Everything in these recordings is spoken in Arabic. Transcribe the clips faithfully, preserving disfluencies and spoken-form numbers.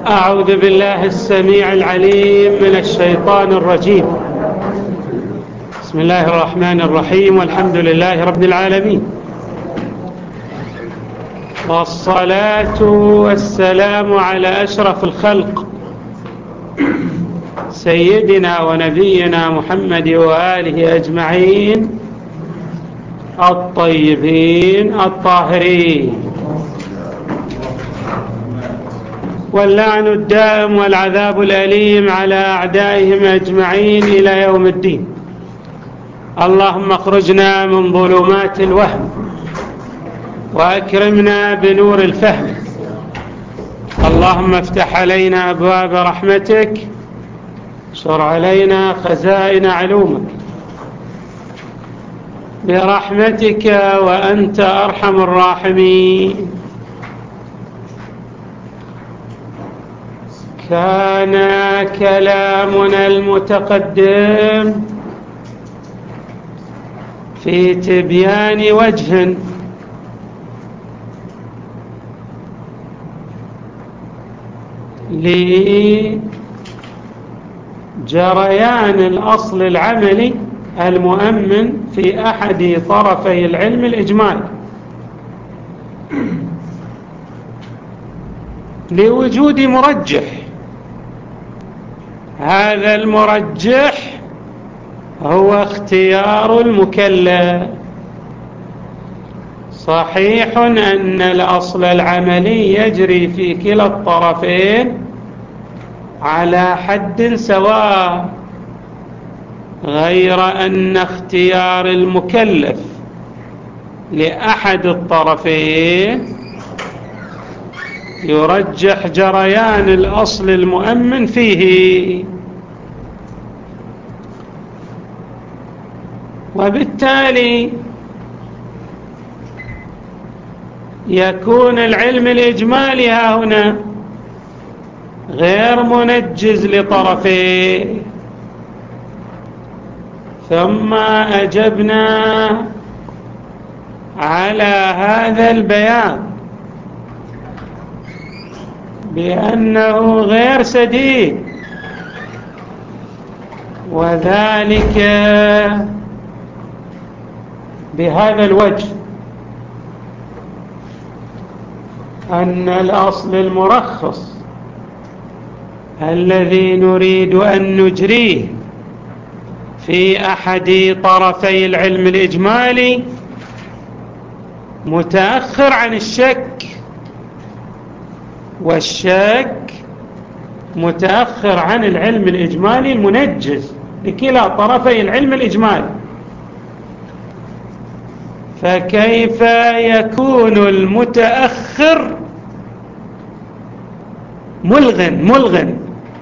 أعوذ بالله السميع العليم من الشيطان الرجيم. بسم الله الرحمن الرحيم، والحمد لله رب العالمين، والصلاة والسلام على أشرف الخلق سيدنا ونبينا محمد وآله أجمعين الطيبين الطاهرين، واللعن الدائم والعذاب الأليم على أعدائهم أجمعين إلى يوم الدين. اللهم اخرجنا من ظلمات الوهم وأكرمنا بنور الفهم. اللهم افتح علينا أبواب رحمتك، شر علينا خزائن علومك برحمتك وأنت أرحم الراحمين. كان كلامنا المتقدم في تبيان وجه لجريان الأصل العملي المؤمن في أحد طرفي العلم الإجمالي، لوجود مرجح. هذا المرجح هو اختيار المكلف. صحيح أن الأصل العملي يجري في كلا الطرفين على حد سواء، غير أن اختيار المكلف لأحد الطرفين يرجح جريان الأصل المؤمن فيه، وبالتالي يكون العلم الإجمالي هنا غير منجز لطرفيه. ثم أجبنا على هذا البيان بأنه غير سديد، وذلك بهذا الوجه: أن الأصل المرخص الذي نريد أن نجريه في أحد طرفي العلم الإجمالي متأخر عن الشك، والشك متأخر عن العلم الإجمالي المنجز لكلا طرفي العلم الإجمالي. فكيف يكون المتأخر ملغن ملغن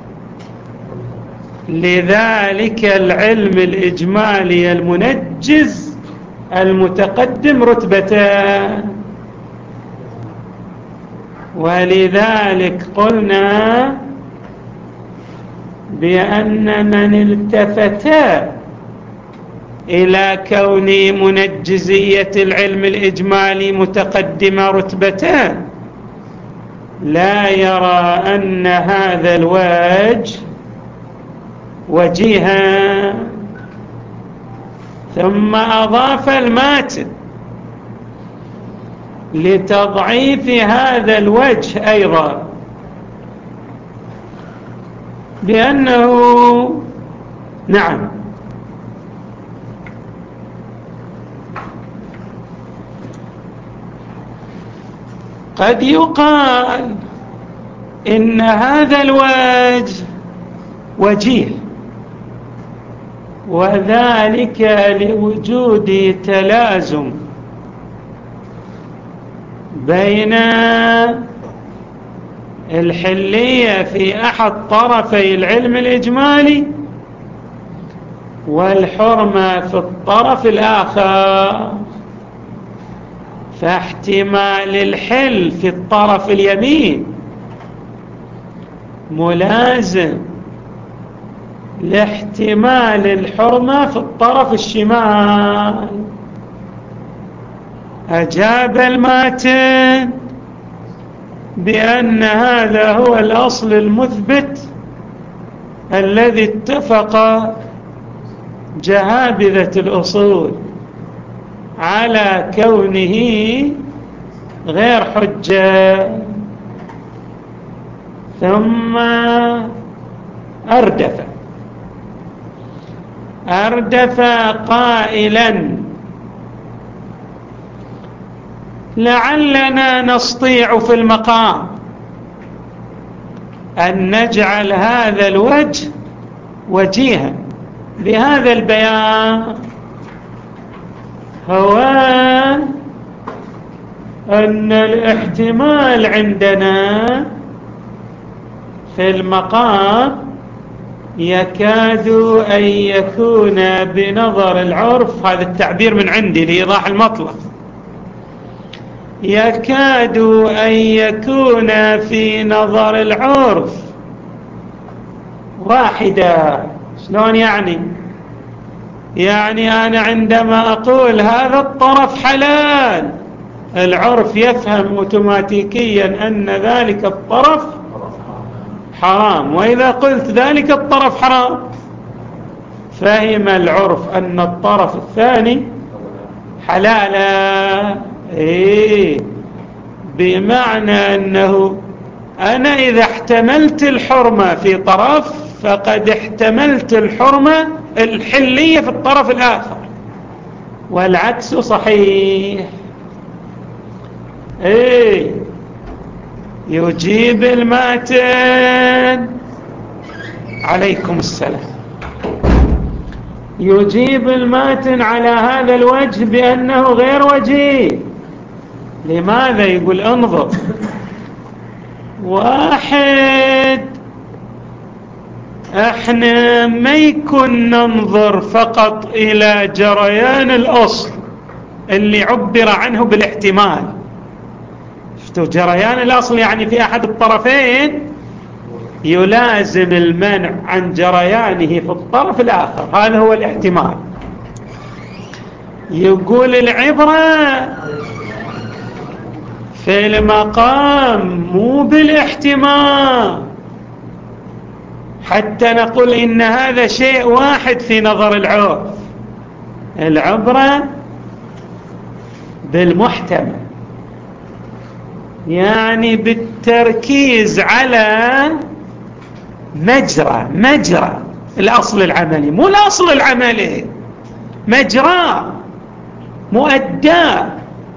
لذلك العلم الإجمالي المنجز المتقدم رتبتان؟ ولذلك قلنا بأن من التفت إلى كون منجزية العلم الإجمالي متقدمة رتبتان لا يرى أن هذا الوجه وجيها. ثم أضاف الماتن لتضعيف هذا الوجه أيضا بأنه نعم قد يقال إن هذا الوجه وجيه، وذلك لوجود تلازم بين الحلية في أحد طرفي العلم الإجمالي والحرمة في الطرف الآخر. فاحتمال الحل في الطرف اليمين ملازم لاحتمال الحرمة في الطرف الشمال. أجاب الماتن بأن هذا هو الأصل المثبت الذي اتفق جهابذة الأصول على كونه غير حجة، ثم أردف أردف قائلا لعلنا نستطيع في المقام أن نجعل هذا الوجه وجيها بهذا البيان، هو أن الاحتمال عندنا في المقام يكاد أن يكون بنظر العرف، هذا التعبير من عندي لإيضاح المطلب، يكاد أن يكون في نظر العرف واحدة. شلون يعني؟ يعني أنا عندما أقول هذا الطرف حلال، العرف يفهم أوتوماتيكيا أن ذلك الطرف حرام، وإذا قلت ذلك الطرف حرام فهم العرف أن الطرف الثاني حلالا. إيه، بمعنى أنه أنا إذا احتملت الحرمة في طرف فقد احتملت الحرمة الحلية في الطرف الآخر، والعكس صحيح. إيه، يجيب الماتن عليكم السلام، يجيب الماتن على هذا الوجه بأنه غير وجيه. لماذا؟ يقول انظر، واحد احنا ما يكون ننظر فقط الى جريان الاصل اللي عبر عنه بالاحتمال. شفتوا جريان الاصل يعني في احد الطرفين يلازم المنع عن جريانه في الطرف الاخر، هذا هو الاحتمال. يقول العبرة في المقام مو بالاحتمال حتى نقول إن هذا شيء واحد في نظر العرف، العبرة بالمحتمل، يعني بالتركيز على مجرى مجرى الأصل العملي، مو الأصل العملي، مجرى مؤدى.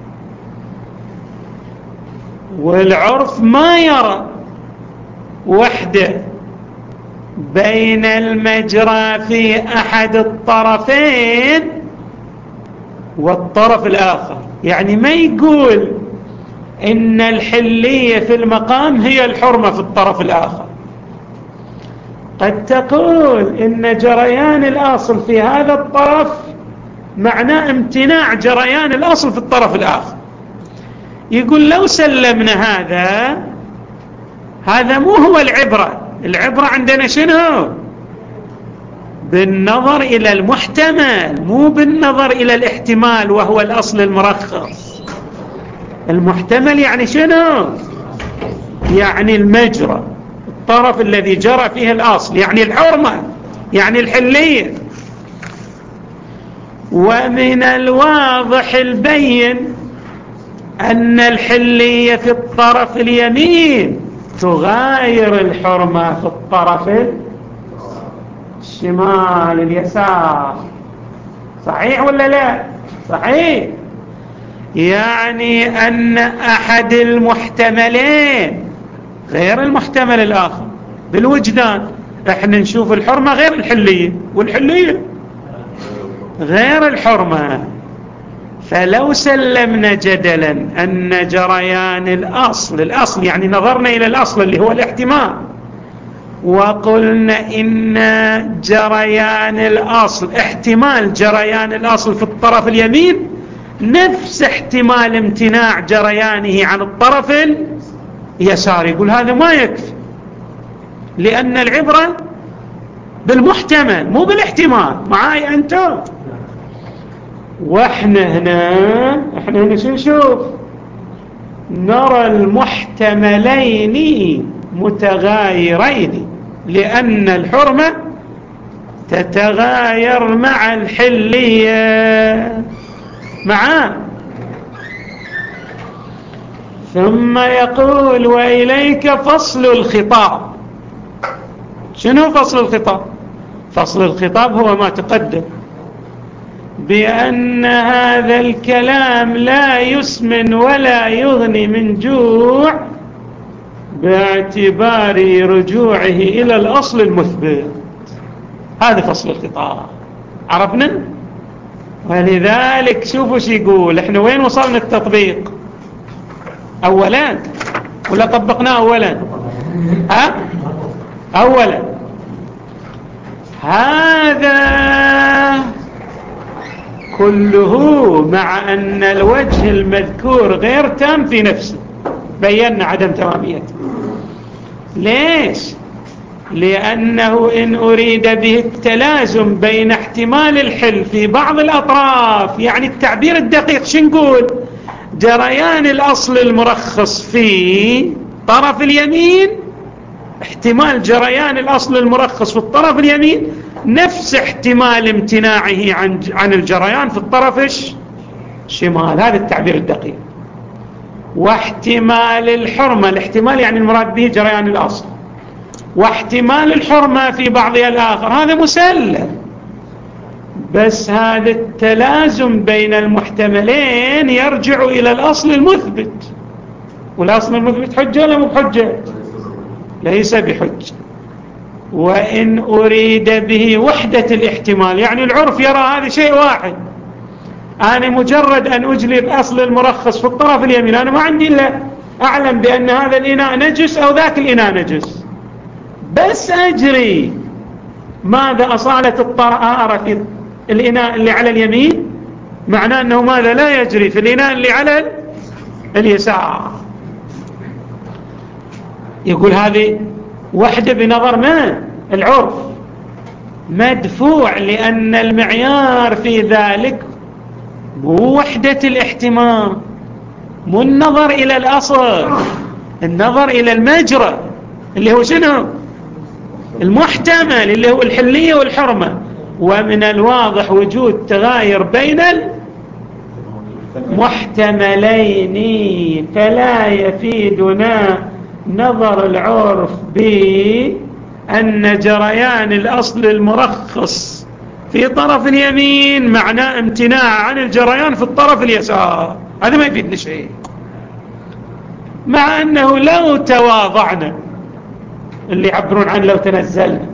والعرف ما يرى وحده بين المجرى في أحد الطرفين والطرف الآخر، يعني ما يقول إن الحلية في المقام هي الحرمة في الطرف الآخر. قد تقول إن جريان الأصل في هذا الطرف معناه امتناع جريان الأصل في الطرف الآخر. يقول لو سلمنا هذا، هذا مو هو العبرة، العبرة عندنا شنو؟ بالنظر إلى المحتمل، مو بالنظر إلى الاحتمال وهو الأصل المرخص. المحتمل يعني شنو؟ يعني المجرى، الطرف الذي جرى فيه الأصل، يعني الحرمة، يعني الحلية. ومن الواضح البين أن الحلية في الطرف اليمين تغاير الحرمة في الطرف الشمال اليسار. صحيح ولا لا؟ صحيح. يعني أن أحد المحتملين غير المحتمل الآخر بالوجدان. احنا نشوف الحرمة غير الحلية، والحلية غير الحرمة. فلو سلمنا جدلا أن جريان الأصل، الأصل يعني نظرنا إلى الأصل اللي هو الاحتمال، وقلنا إن جريان الأصل، احتمال جريان الأصل في الطرف اليمين نفس احتمال امتناع جريانه عن الطرف اليسار، يقول هذا ما يكفي، لأن العبرة بالمحتمل مو بالاحتمال. معاي أنتم؟ واحنا هنا احنا هنا شو نشوف؟ نرى المحتملين متغايرين، لأن الحرمة تتغاير مع الحلية معاه. ثم يقول وإليك فصل الخطاب. شنو فصل الخطاب؟ فصل الخطاب هو ما تقدم، بأن هذا الكلام لا يسمن ولا يغني من جوع باعتبار رجوعه إلى الأصل المثبت. هذا فصل الخطاب، عرفنا؟ ولذلك شوفوا شو يقول. احنا وين وصلنا التطبيق؟ أولا ولا طبقناه أولا؟ ها؟ أولا هذا كله مع أن الوجه المذكور غير تام في نفسه، بينا عدم تماميته. ليش؟ لأنه إن أريد به التلازم بين احتمال الحل في بعض الأطراف، يعني التعبير الدقيق شو نقول؟ جريان الأصل المرخص في طرف اليمين، احتمال جريان الأصل المرخص في الطرف اليمين نفس احتمال امتناعه عن عن الجريان في الطرف الشمال. هذا التعبير الدقيق. واحتمال الحرمة، الاحتمال يعني المراد به جريان الأصل، واحتمال الحرمة في بعضها الآخر، هذا مسلم. بس هذا التلازم بين المحتملين يرجع إلى الأصل المثبت، والأصل المثبت حجة ولا مو بحجة؟ ليس بحجة. وإن أريد به وحدة الاحتمال، يعني العرف يرى هذا شيء واحد، أنا مجرد أن أجلي الأصل المرخص في الطرف اليمين، أنا ما عندي إلا أعلم بأن هذا الإناء نجس أو ذاك الإناء نجس، بس أجري ماذا أصالة الطهارة في الإناء اللي على اليمين، معناه أنه ماذا لا يجري في الإناء اللي على اليسار. يقول هذه وحدة بنظر ما العرف مدفوع، لأن المعيار في ذلك مو وحدة الاحتمال، مو النظر إلى الأصل، النظر إلى المجرى اللي هو شنو؟ المحتمل اللي هو الحلية والحرمة. ومن الواضح وجود تغاير بين المحتملين، فلا يفيدنا نظر العرف بأن جريان الأصل المرخص في طرف اليمين معناه امتناع عن الجريان في الطرف اليسار. هذا ما يفيدنا شيء، مع أنه لو تواضعنا، اللي يعبرون عنه لو تنزلنا،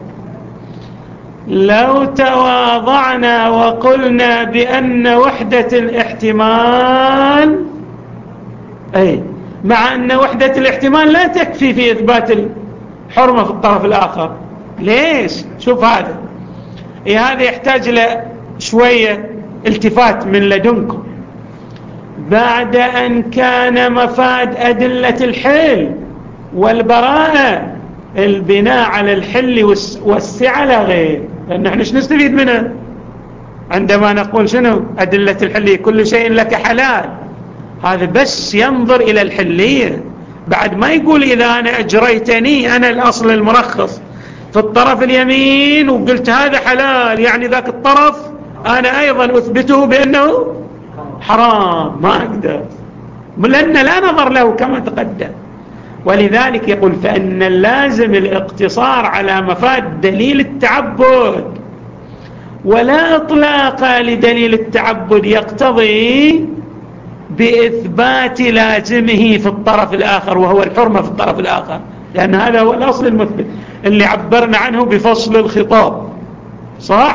لو تواضعنا وقلنا بأن وحدة الاحتمال، أي مع أن وحدة الاحتمال لا تكفي في إثبات الحرمة في الطرف الآخر. ليش؟ شوف هذا، إيه هذا يحتاج إلى شوية التفات من لدنكم. بعد أن كان مفاد أدلة الحل والبراءة البناء على الحل والسعة لا غير، لأن احنا ايش نستفيد منها عندما نقول شنو أدلة الحل؟ كل شيء لك حلال، هذا بس ينظر إلى الحلية، بعد ما يقول إذا أنا أجريتني أنا الأصل المرخص في الطرف اليمين وقلت هذا حلال، يعني ذاك الطرف أنا أيضا أثبته بأنه حرام، ما أقدر، لأن لا نظر له كما تقدم. ولذلك يقول فإن اللازم الاقتصار على مفاد دليل التعبد، ولا إطلاق لدليل التعبد يقتضي بإثبات لازمه في الطرف الآخر وهو الحرمة في الطرف الآخر، لأن هذا هو الأصل المثبت اللي عبرنا عنه بفصل الخطاب، صح؟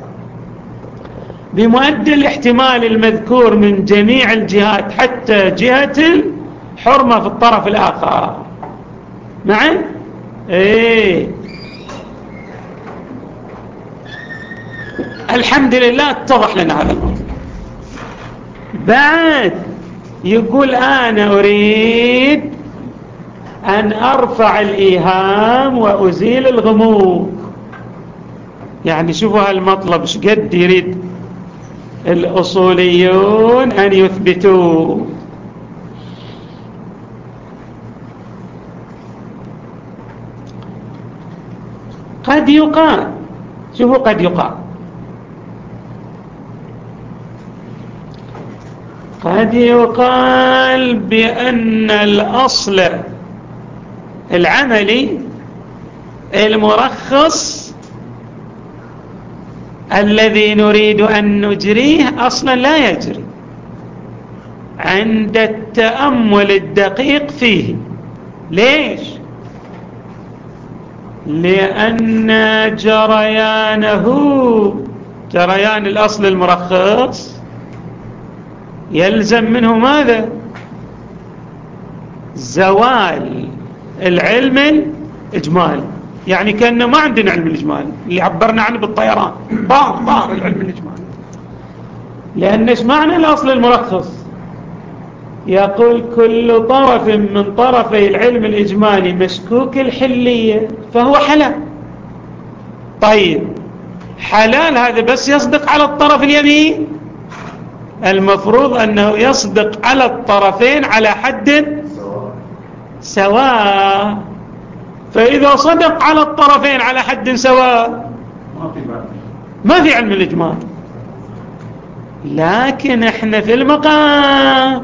بمؤدي الاحتمال المذكور من جميع الجهات حتى جهة الحرمة في الطرف الآخر. معي؟ ايه الحمد لله اتضح لنا هذا الموضوع. بعد يقول أنا أريد أن أرفع الإيهام وأزيل الغموض. يعني شوفوا هالمطلب شقد يريد الأصوليون أن يثبتوا. قد يقال، شوفوا قد يقال قد يقال بأن الأصل العملي المرخص الذي نريد أن نجريه أصلا لا يجري عند التأمل الدقيق فيه. ليش؟ لأن جريانه، جريان الأصل المرخص، يلزم منه ماذا؟ زوال العلم الإجمالي. يعني كأنه ما عندنا علم الإجمالي اللي عبرنا عنه بالطيران، طار طار العلم الإجمالي. لأن ايش معنى الأصل المرخص؟ يقول كل طرف من طرفي العلم الإجمالي مشكوك الحلية فهو حلال. طيب حلال هذا بس يصدق على الطرف اليمين، المفروض أنه يصدق على الطرفين على حد سواء. فإذا صدق على الطرفين على حد سواء ما في علم الإجمال. لكن احنا في المقام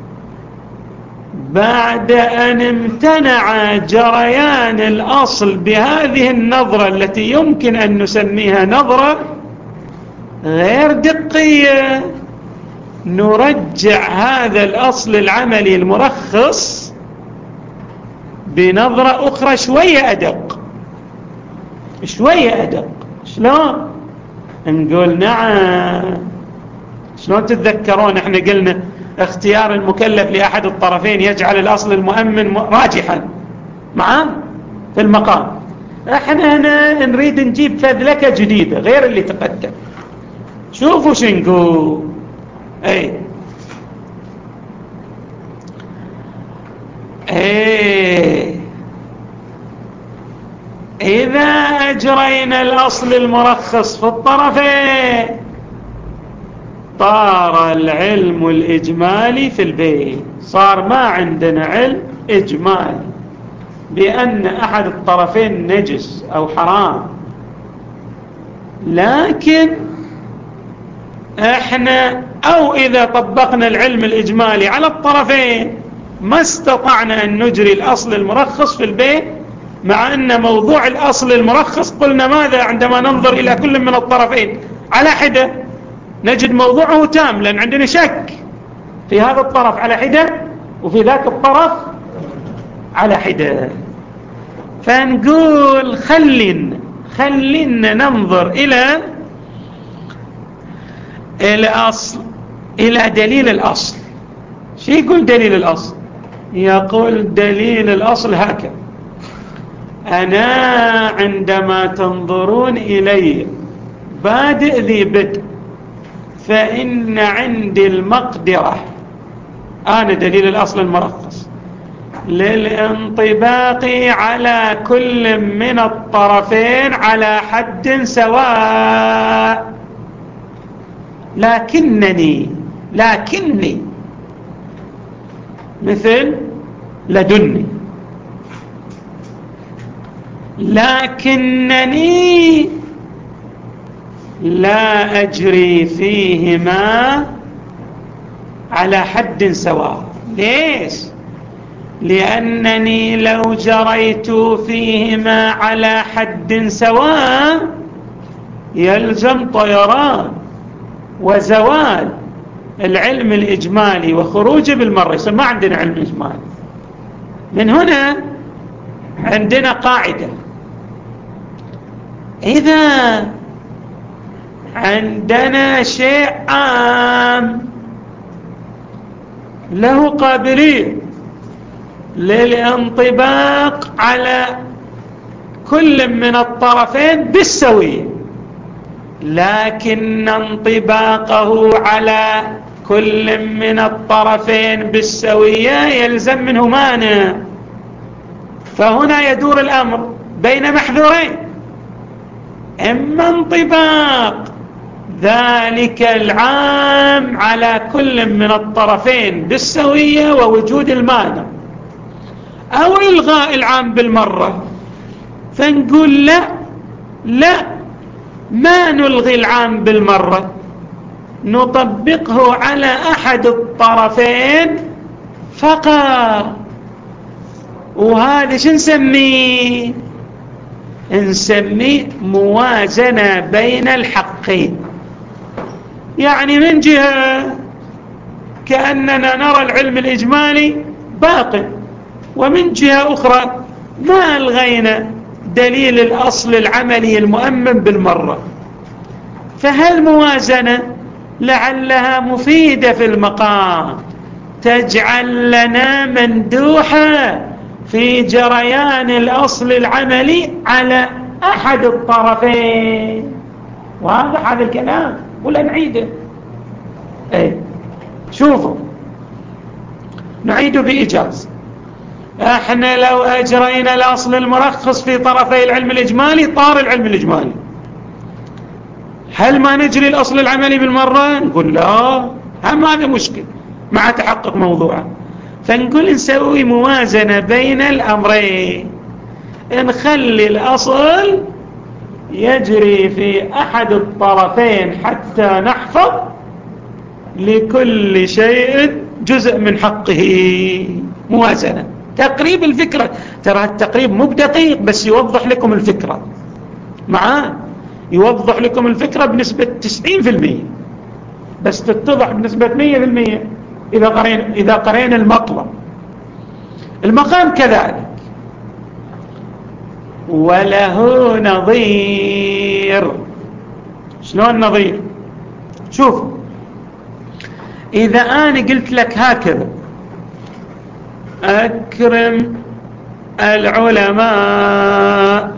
بعد أن امتنع جريان الأصل بهذه النظرة التي يمكن أن نسميها نظرة غير دقية، نرجع هذا الأصل العملي المرخص بنظرة أخرى شوية أدق، شوية أدق. شلون؟ نقول نعم، شلون تتذكرون احنا قلنا اختيار المكلف لأحد الطرفين يجعل الأصل المؤمن راجحا معاه في المقام. احنا هنا نريد نجيب فذلكة جديدة غير اللي تقدم. شوفوا شنقول. اي اي إذا أجرينا الأصل المرخص في الطرفين طار العلم الإجمالي في البيت، صار ما عندنا علم إجمالي بأن أحد الطرفين نجس أو حرام. لكن احنا أو إذا طبقنا العلم الإجمالي على الطرفين ما استطعنا أن نجري الأصل المرخص في البيت، مع أن موضوع الأصل المرخص قلنا ماذا عندما ننظر إلى كل من الطرفين على حدة نجد موضوعه تام، لأن عندنا شك في هذا الطرف على حدة وفي ذاك الطرف على حدة. فنقول خلينا خلينا ننظر إلى الأصل، إلى دليل الأصل. شو يقول دليل الأصل؟ يقول دليل الأصل هكذا: أنا عندما تنظرون إلي بادئ ذي بدء فإن عندي المقدرة، أنا دليل الأصل المرخص، للانطباق على كل من الطرفين على حد سواء. لكنني لكني مثل لدني، لكنني لا أجري فيهما على حد سواء. ليش؟ لأنني لو جريت فيهما على حد سواء يلزم طيران وزوال العلم الإجمالي وخروجه بالمرة، ما عندنا علم إجمالي. من هنا عندنا قاعدة: إذا عندنا شيء عام له قابلية للانطباق على كل من الطرفين بالسوية، لكن انطباقه على كل من الطرفين بالسوية يلزم منه مانع، فهنا يدور الأمر بين محذورين: إما انطباق ذلك العام على كل من الطرفين بالسوية ووجود المانع، أو إلغاء العام بالمرة. فنقول لا، لا، ما نلغي العام بالمرة، نطبقه على أحد الطرفين فقط. وهذا شو نسميه؟ نسميه موازنة بين الحقين. يعني من جهة كأننا نرى العلم الإجمالي باق، ومن جهة أخرى ما ألغينا دليل الأصل العملي المؤمن بالمرة. فهالموازنة لعلها مفيدة في المقام، تجعل لنا مندوحة في جريان الأصل العملي على أحد الطرفين. وهذا هذا الكلام ولا نعيده؟ ايه شوفوا، نعيده بإيجاز. احنا لو أجرينا الأصل المرخص في طرفي العلم الإجمالي طار العلم الإجمالي، هل ما نجري الأصل العملي بالمرة؟ نقول لا، هم هذا مشكل مع تحقق موضوعه. فنقول نسوي موازنة بين الأمرين، نخلي الأصل يجري في أحد الطرفين حتى نحفظ لكل شيء جزء من حقه. موازنة، تقريب الفكرة. ترى التقريب مو بدقيق، بس يوضح لكم الفكرة معاه، يوضح لكم الفكرة بنسبة تسعين بالمئة، بس تتضح بنسبة مية بالمئة إذا قرين إذا قرين المطلب. المقام كذلك، وله نظير. شلون نظير؟ شوف، إذا أنا قلت لك هكذا: أكرم العلماء،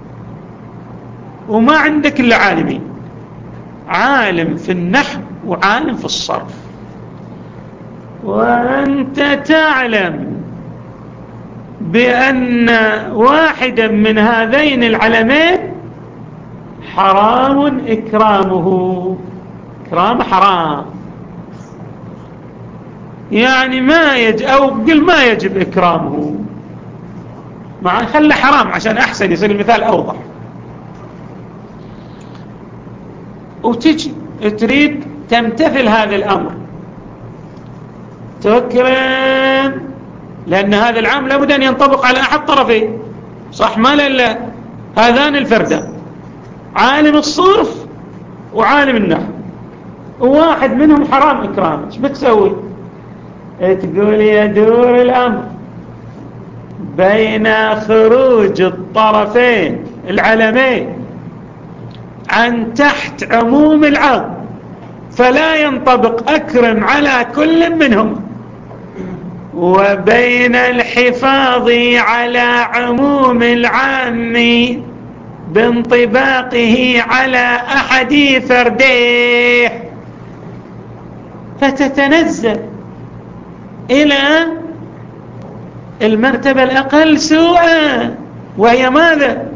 وما عندك إلا عالمين، عالم في النحو وعالم في الصرف، وأنت تعلم بأن واحدا من هذين العلمين حرام إكرامه، إكرام حرام، يعني ما يجب، أو قل ما يجب إكرامه، مع خلى حرام عشان أحسن يصير المثال أوضح. وتجي تريد تمتثل هذا الأمر، تكرم، لأن هذا العام لابد أن ينطبق على أحد طرفين، صح ما لا؟ هذان الفردان، عالم الصرف وعالم النحو، وواحد منهم حرام إكرامه. ايش بتسوي؟ تقول يدور الأمر بين خروج الطرفين العلمين عن تحت عموم العام، فلا ينطبق أكرم على كل منهم، وبين الحفاظ على عموم العام بانطباقه على أحد فرديه، فتتنزل إلى المرتبة الأقل سوءا، وهي ماذا؟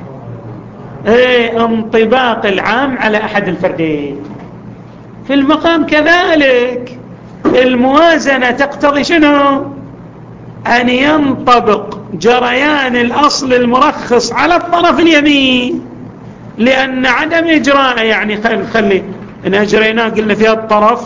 ايه، انطباق العام على أحد الفردين. في المقام كذلك الموازنة تقتضي شنو؟ أن ينطبق جريان الأصل المرخص على الطرف اليمين، لأن عدم إجراء يعني خلي, خلي إن أجريناه قلنا في الطرف،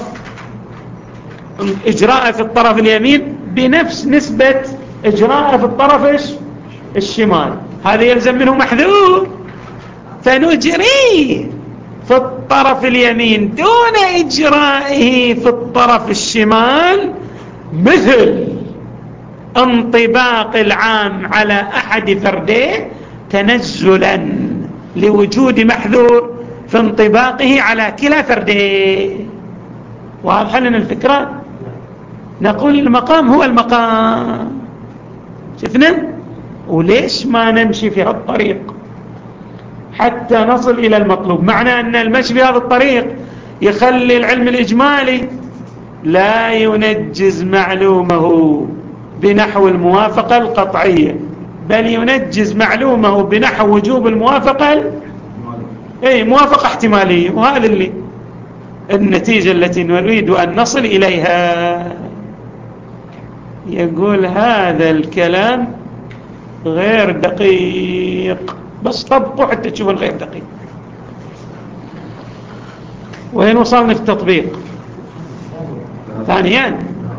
إجراء في الطرف اليمين بنفس نسبة إجراء في الطرف الشمال، هذا يلزم منه محذور، فنجريه في الطرف اليمين دون إجرائه في الطرف الشمال، مثل انطباق العام على أحد فرديه تنزلا لوجود محذور في انطباقه على كلا فرديه. واضح لنا الفكرة؟ نقول المقام هو المقام، شفنا؟ وليش ما نمشي في هذا الطريق حتى نصل إلى المطلوب؟ معنى أن المشي في هذا الطريق يخلي العلم الإجمالي لا ينجز معلومه بنحو الموافقة القطعية، بل ينجز معلومه بنحو وجوب الموافقة اي موافقة احتمالية. وهذا اللي النتيجة التي نريد أن نصل إليها. يقول هذا الكلام غير دقيق، بس طبقوا حتى تشوفوا الغير دقيق. وين وصلنا في التطبيق؟ ثانيا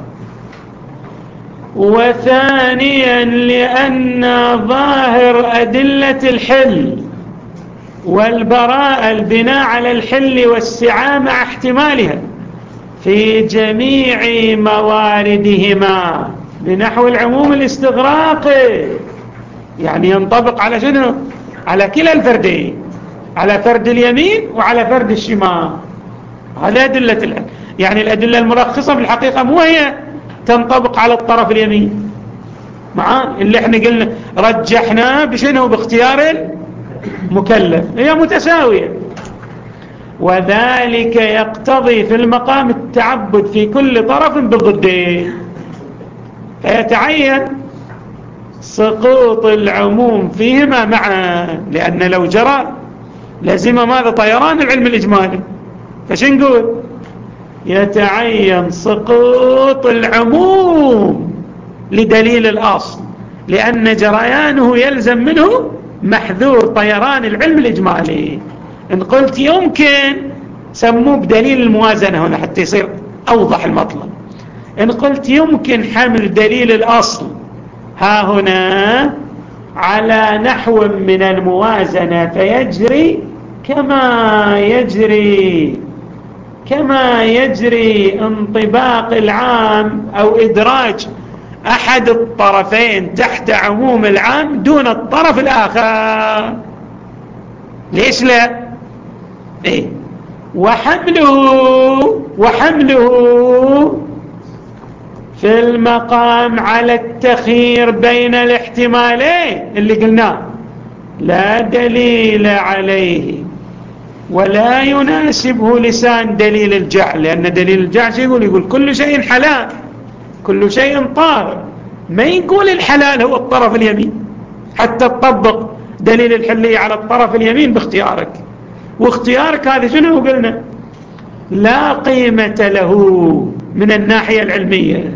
وثانيا لأن ظاهر أدلة الحل والبراءة البناء على الحل والسعاة مع احتمالها في جميع مواردهما بنحو العموم الاستغراقي، يعني ينطبق على شنو؟ على كلا الفردين، على فرد اليمين وعلى فرد الشمال. هذا أدلة الحل. يعني الأدلة المرخصة في الحقيقة مو هي تنطبق على الطرف اليمين معاه اللي احنا قلنا رجحنا بشنو؟ باختيار المكلف، هي متساوية. وذلك يقتضي في المقام التعبد في كل طرف بالضدين، فيتعين سقوط العموم فيهما معا، لأن لو جرى لازم ماذا؟ طيران العلم الإجمالي. فشو نقول؟ يتعين سقوط العموم لدليل الأصل، لأن جريانه يلزم منه محذور طيران العلم الإجمالي. إن قلت يمكن سموه بدليل الموازنة هنا حتى يصير أوضح المطلب. إن قلت يمكن حمل دليل الأصل ها هنا على نحو من الموازنة فيجري كما يجري كما يجري انطباق العام أو إدراج أحد الطرفين تحت عموم العام دون الطرف الآخر. ليش لا؟ إيه؟ وحمله وحمله في المقام على التخيير بين الاحتمالين اللي قلناه لا دليل عليه ولا يناسبه لسان دليل الجعل، لأن دليل الجعل يقول يقول كل شيء حلال كل شيء طاهر، ما يقول الحلال هو الطرف اليمين حتى تطبق دليل الحلية على الطرف اليمين باختيارك. واختيارك هذا شنو قلنا؟ لا قيمة له من الناحية العلمية.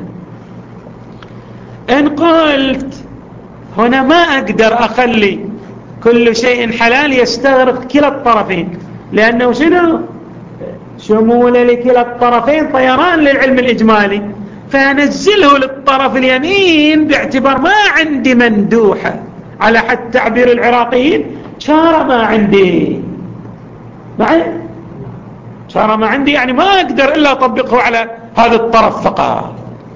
إن قلت هنا ما أقدر أخلي كل شيء حلال يستغرق كلا الطرفين، لأنه شنو؟ شمول لكلا الطرفين طيران للعلم الإجمالي، فنزله للطرف اليمين باعتبار ما عندي مندوحة على حد تعبير العراقيين شارة ما عندي معي شارة ما عندي يعني ما أقدر إلا أطبقه على هذا الطرف فقط.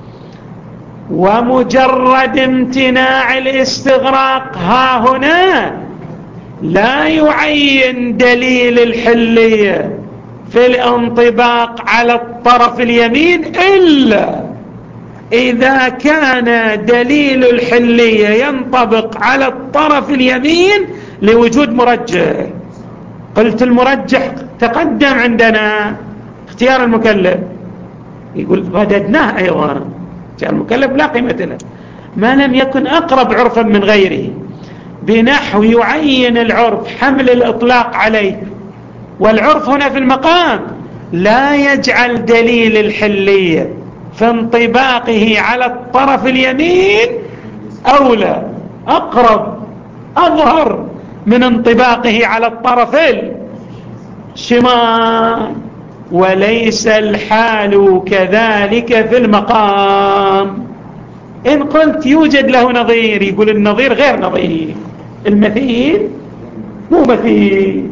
ومجرد امتناع الاستغراق ها هنا لا يعين دليل الحلية في الانطباق على الطرف اليمين إلا إذا كان دليل الحلية ينطبق على الطرف اليمين لوجود مرجح. قلت المرجح تقدم عندنا اختيار المكلف، يقول رددناه أيضا المكلف لا قيمة له ما لم يكن أقرب عرفا من غيره، بنحو يعين العرف حمل الإطلاق عليه، والعرف هنا في المقام لا يجعل دليل الحلية في انطباقه على الطرف اليمين أولى أقرب أظهر من انطباقه على الطرف الشمال، وليس الحال كذلك في المقام. إن قلت يوجد له نظير، يقول النظير غير نظير، المثيل مو مثيل.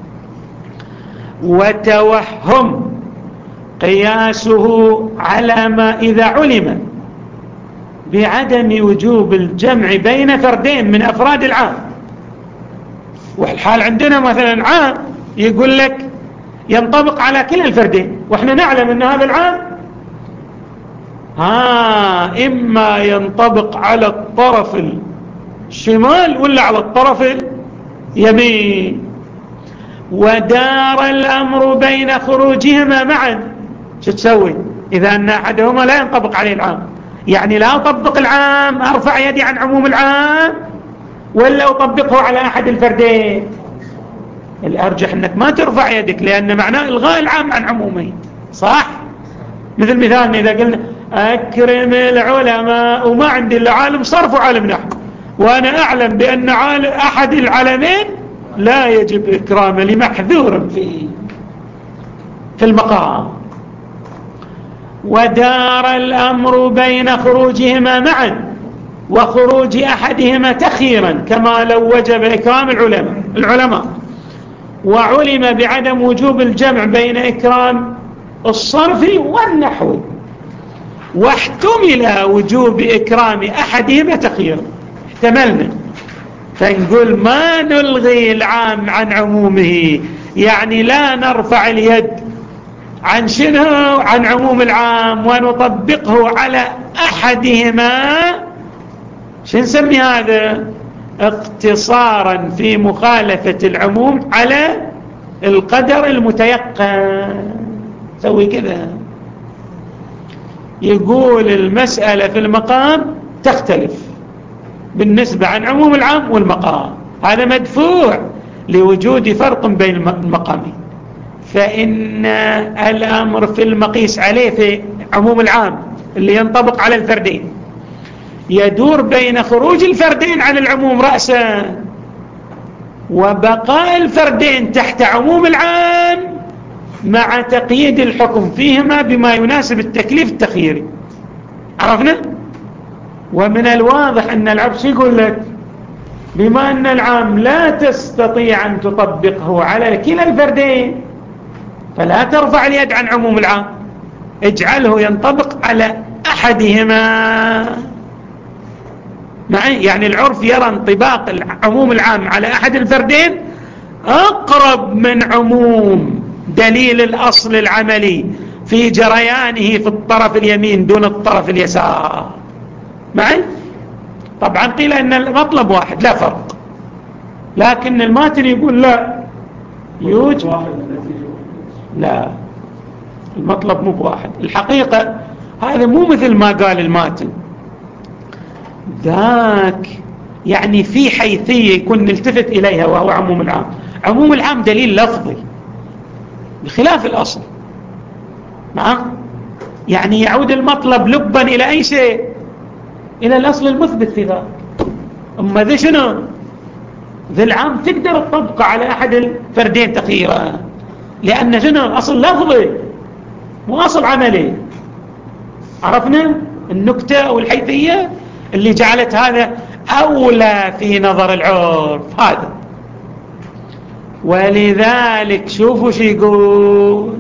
وتوهم قياسه على ما إذا علم بعدم وجوب الجمع بين فردين من أفراد العام، والحال عندنا مثلا عام يقول لك ينطبق على كلا الفردين، وإحنا نعلم أن هذا العام ها إما ينطبق على الطرف الشمال ولا على الطرف اليمين. ودار الأمر بين خروجهما معا، شو تسوي إذا أن أحدهما لا ينطبق عليه العام؟ يعني لا أطبق العام أرفع يدي عن عموم العام ولا أطبقه على أحد الفردين؟ الأرجح أنك ما ترفع يدك، لأن معناه إلغاء العام عن عمومه، صح؟ مثل مثالنا إذا قلنا أكرم العلماء وما عندي إلا عالم صرف وعالم نحو، وأنا أعلم بأن أحد العلمين لا يجب إكرامه لمحذور في في المقام. ودار الأمر بين خروجهما معا وخروج أحدهما تخيرا كما لو وجب إكرام العلماء العلماء وعلم بعدم وجوب الجمع بين إكرام الصرف والنحو، واحتمل وجوب إكرام أحدهما تخيرا، احتملنا، فنقول ما نلغي العام عن عمومه، يعني لا نرفع اليد عن شنو؟ عن عموم العام ونطبقه على أحدهما. شو نسمي هذا؟ اقتصارا في مخالفة العموم على القدر المتيقن. سوي كذا، يقول المسألة في المقام تختلف بالنسبة عن عموم العام والمقام، هذا مدفوع لوجود فرق بين المقامين، فإن الأمر في المقيس عليه في عموم العام اللي ينطبق على الفردين يدور بين خروج الفردين عن العموم رأسا وبقاء الفردين تحت عموم العام مع تقييد الحكم فيهما بما يناسب التكليف التخييري. عرفنا؟ ومن الواضح أن العبس يقول لك بما أن العام لا تستطيع أن تطبقه على كلا الفردين فلا ترفع اليد عن عموم العام، اجعله ينطبق على أحدهما معي. يعني العرف يرى انطباق العموم العام على أحد الفردين أقرب من عموم دليل الأصل العملي في جريانه في الطرف اليمين دون الطرف اليسار معي. طبعا قيل أن المطلب واحد لا فرق، لكن الماتن يقول لا يوجد، لا المطلب مو بواحد. الحقيقة هذا مو مثل ما قال الماتن ذاك، يعني في حيثية يكون نلتفت إليها وهو عموم العام. عموم العام دليل لفظي بخلاف الأصل، نعم، يعني يعود المطلب لبا إلى أي شيء؟ إلى الأصل المثبت في ذلك. أما ذي شنو؟ ذي العام تقدر تطبقه على أحد الفردين تخيرا، لأن شنو؟ أصل لفظي مو أصل عملي. عرفنا النكتة والحيثية اللي جعلت هذا أولى في نظر العرف هذا. ولذلك شوفوا شو يقول: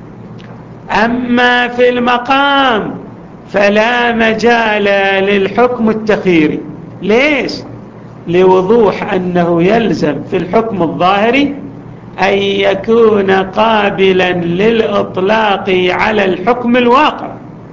أما في المقام فلا مجال للحكم التخييري. ليش؟ لوضوح أنه يلزم في الحكم الظاهري أن يكون قابلا للإطلاق على الحكم الواقع.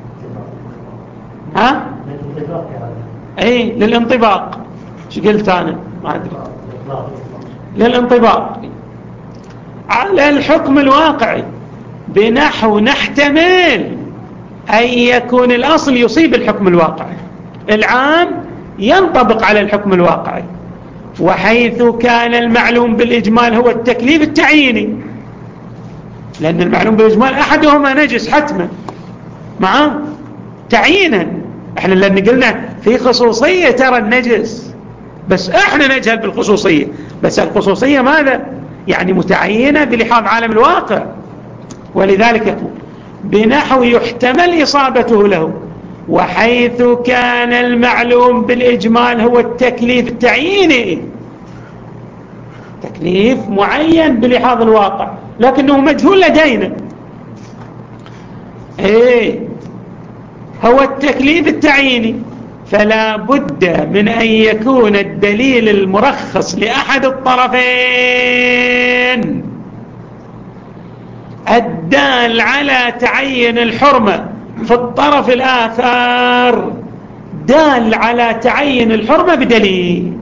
ها؟ أي للانطباق. شو قلت أنا؟ ما أدري. للانطباق على الحكم الواقعي، بنحو نحتمل أن يكون الأصل يصيب الحكم الواقعي، العام ينطبق على الحكم الواقعي، وحيث كان المعلوم بالإجمال هو التكليف التعييني، لأن المعلوم بالإجمال أحدهما نجس حتما معه تعيينا. احنا لأن قلنا في خصوصية ترى النجس، بس احنا نجهل بالخصوصية، بس الخصوصية ماذا؟ يعني متعينة بلحاظ عالم الواقع. ولذلك يقول بنحو يحتمل إصابته له، وحيث كان المعلوم بالإجمال هو التكليف التعييني، تكليف معين بلحاظ الواقع لكنه مجهول لدينا، ايه هو التكليف التعييني، فلا بد من أن يكون الدليل المرخص لأحد الطرفين الدال على تعين الحرمة في الطرف الآخر دال على تعين الحرمة بدليل.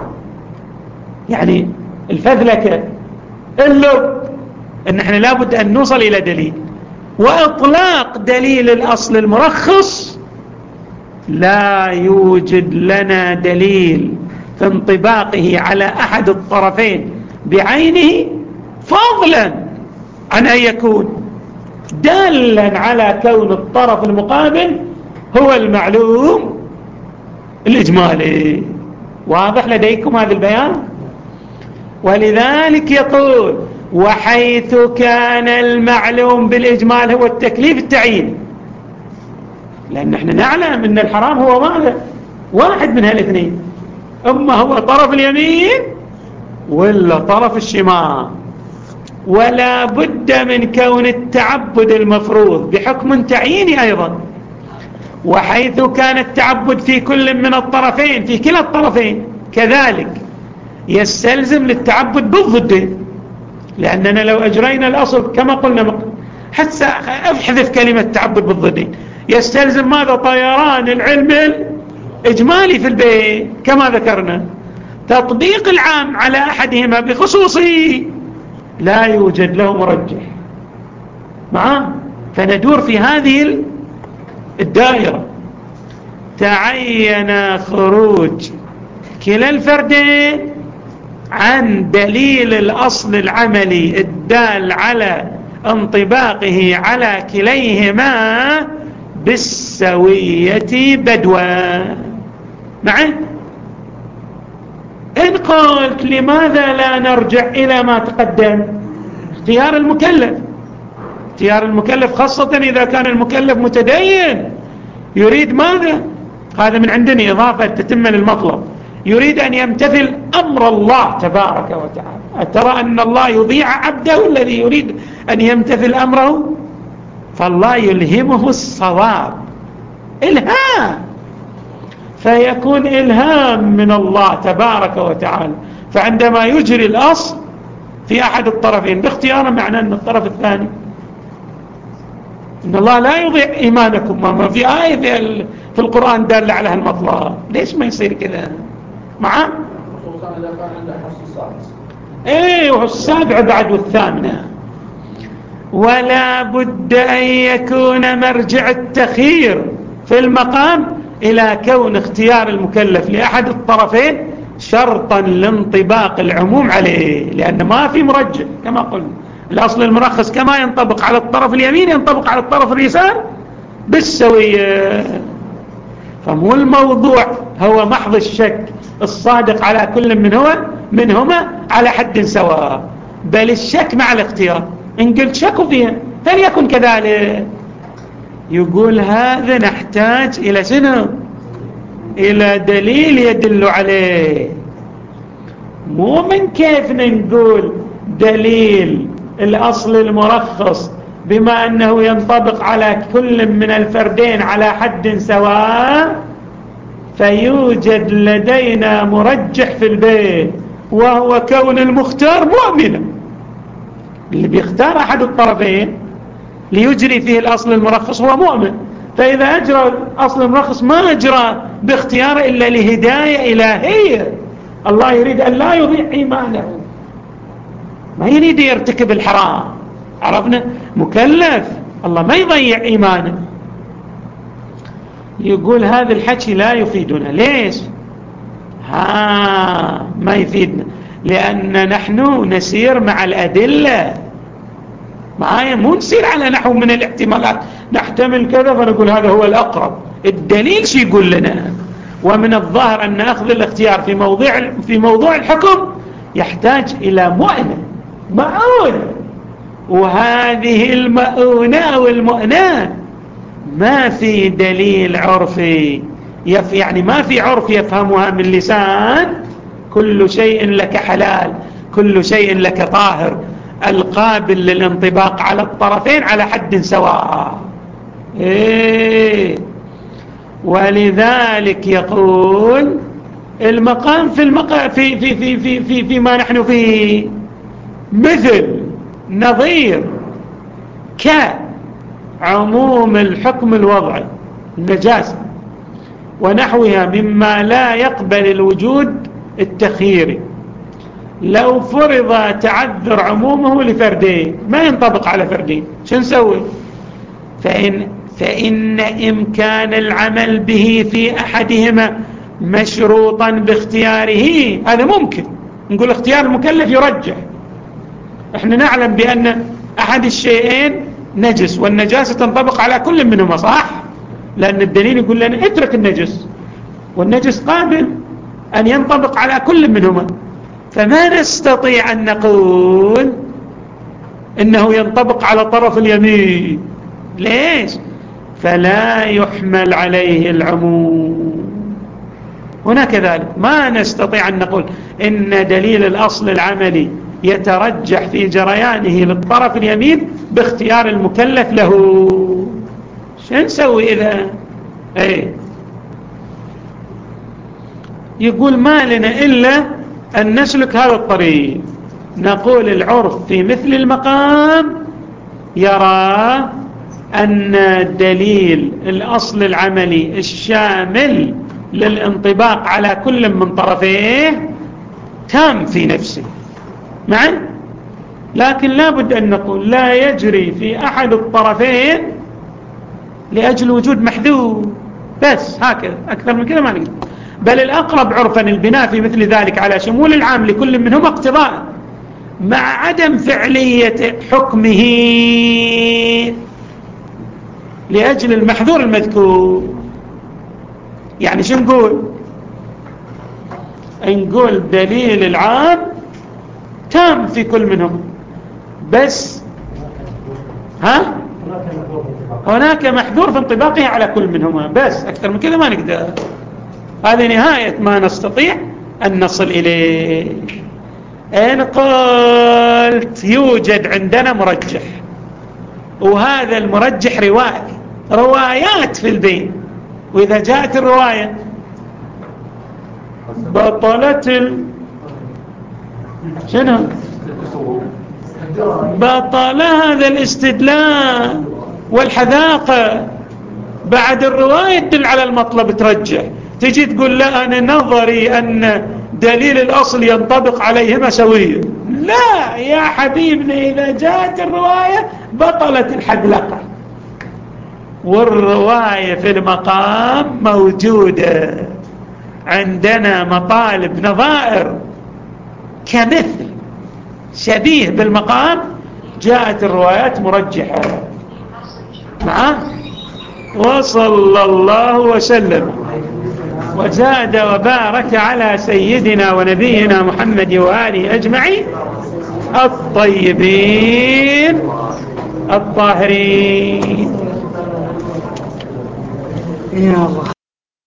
يعني الفذلكة اللب ان احنا لابد ان نوصل الى دليل، واطلاق دليل الاصل المرخص لا يوجد لنا دليل في انطباقه على احد الطرفين بعينه، فضلا عن ان يكون دالا على كون الطرف المقابل هو المعلوم الإجمالي. واضح لديكم هذا البيان؟ ولذلك يقول وحيث كان المعلوم بالإجمال هو التكليف التعيين، لأن احنا نعلم أن الحرام هو ماذا؟ واحد من هالاثنين، أما هو طرف اليمين ولا طرف الشمال. ولا بد من كون التعبد المفروض بحكم تعييني أيضا، وحيث كان التعبد في كل من الطرفين في كلا الطرفين كذلك يستلزم للتعبد بالضدين، لأننا لو أجرينا الأصل كما قلنا حتى أحذف كلمة تعبد بالضدين يستلزم ماذا؟ طيران العلم الإجمالي في البيت كما ذكرنا، تطبيق العام على أحدهما بخصوصه لا يوجد له مرجح معه، فندور في هذه الدائرة. تعين خروج كلا الفردين عن دليل الأصل العملي الدال على انطباقه على كليهما بالسوية بدوا معه. إن قلت لماذا لا نرجع إلى ما تقدم؟ اختيار المكلف، اختيار المكلف خاصة إذا كان المكلف متدين يريد ماذا؟ هذا من عندنا إضافة تتم للمطلب، يريد أن يمتثل أمر الله تبارك وتعالى. أترى أن الله يضيع عبده الذي يريد أن يمتثل أمره؟ فالله يلهمه الصواب إلهام، فيكون إلهام من الله تبارك وتعالى. فعندما يجري الأصل في أحد الطرفين باختياره معناه أن الطرف الثاني إن الله لا يضيع إيمانكم، ما في آية في القرآن دالة على هالمطلب، ليش ما يصير كذا معه؟ خصوصا إذا كان عنده حص السادس ايه والسابع بعد والثامنة. ولا بد أن يكون مرجع التخيير في المقام إلى كون اختيار المكلف لأحد الطرفين شرطا لانطباق العموم عليه، لأن ما في مرجع كما قلنا، الأصل المرخص كما ينطبق على الطرف اليمين ينطبق على الطرف اليسار بالسوية. فمو الموضوع هو محض الشك الصادق على كل من هو منهما على حد سواء، بل الشك مع الاختيار. إن قلت شكوا فيها فليكن كذلك. يقول هذا نحتاج إلى شنو؟ إلى دليل يدل عليه، مو من كيف نقول دليل الأصل المرخص بما أنه ينطبق على كل من الفردين على حد سواء فيوجد لدينا مرجح في البيت وهو كون المختار مؤمنا. اللي بيختار أحد الطرفين ليجري فيه الأصل المرخص هو مؤمن، فإذا أجرى الأصل المرخص ما أجرى باختياره إلا لهداية إلهية، الله يريد أن لا يضيع إيمانه، ما يريد يرتكب الحرام. عرفنا؟ مكلف الله ما يضيع إيمانه. يقول هذا الحكي لا يفيدنا. ليش؟ ها ما يفيدنا لأن نحن نسير مع الأدلة معايا، مو نسير على نحو من الاحتمالات، نحتمل كذا فنقول هذا هو الأقرب. الدليل شي يقول لنا؟ ومن الظاهر أن أخذ الاختيار في موضوع في موضوع الحكم يحتاج إلى مؤنة مؤونة، وهذه المؤونة أو المؤنة ما في دليل عرفي يف يعني ما في عرف يفهمها من لسان كل شيء لك حلال كل شيء لك طاهر القابل للانطباق على الطرفين على حد سواء. إيه ولذلك يقول المقام في المقام في في في في في فيما نحن فيه مثل نظير كعموم الحكم الوضعي النجاسة ونحوها مما لا يقبل الوجود التخييري. لو فرض تعذر عمومه لفردين ما ينطبق على فردين شو نسوي؟ فإن, فإن إمكان العمل به في أحدهما مشروطا باختياره هذا ممكن. نقول اختيار المكلف يرجح. احنا نعلم بأن أحد الشيئين نجس والنجاسة تنطبق على كل منهما صح؟ لأن الدليل يقول لنا اترك النجس والنجس قابل أن ينطبق على كل منهما، فما نستطيع أن نقول إنه ينطبق على طرف اليمين. ليش؟ فلا يحمل عليه العموم. هنا كذلك ما نستطيع أن نقول إن دليل الأصل العملي يترجح في جريانه للطرف اليمين باختيار المكلف له. شو نسوي إذا أي يقول ما لنا إلا أن نسلك هذا الطريق، نقول العرف في مثل المقام يرى أن دليل الأصل العملي الشامل للانطباق على كل من طرفيه تام في نفسه معا، لكن لا بد أن نقول لا يجري في أحد الطرفين لأجل وجود محذوف بس، هكذا أكثر من كذا ما نقدر. بل الأقرب عرفا البناء في مثل ذلك على شمول العام لكل منهما اقتضاء مع عدم فعلية حكمه لأجل المحذور المذكور. يعني شو نقول؟ نقول دليل العام تام في كل منهم، بس ها هناك محذور في انطباقه على كل منهما بس، أكثر من كذا ما نقدر. هذه نهاية ما نستطيع أن نصل إليه. إن قلت يوجد عندنا مرجح، وهذا المرجح رواية روايات في البين، وإذا جاءت الرواية بطلت ال... شنو بطل هذا الاستدلال والحذاقة. بعد الرواية تدل على المطلب ترجح، تجي تقول لا أنا نظري أن دليل الأصل ينطبق عليهما سويا. لا يا حبيبنا، إذا جاءت الرواية بطلت الحذلقة، والرواية في المقام موجودة عندنا مطالب نظائر كمثل شبيه بالمقام، جاءت الروايات مرجحة معه. وصلى الله وسلم وزاد وبارك على سيدنا ونبينا محمد وآله أجمعين الطيبين الطاهرين. يا الله.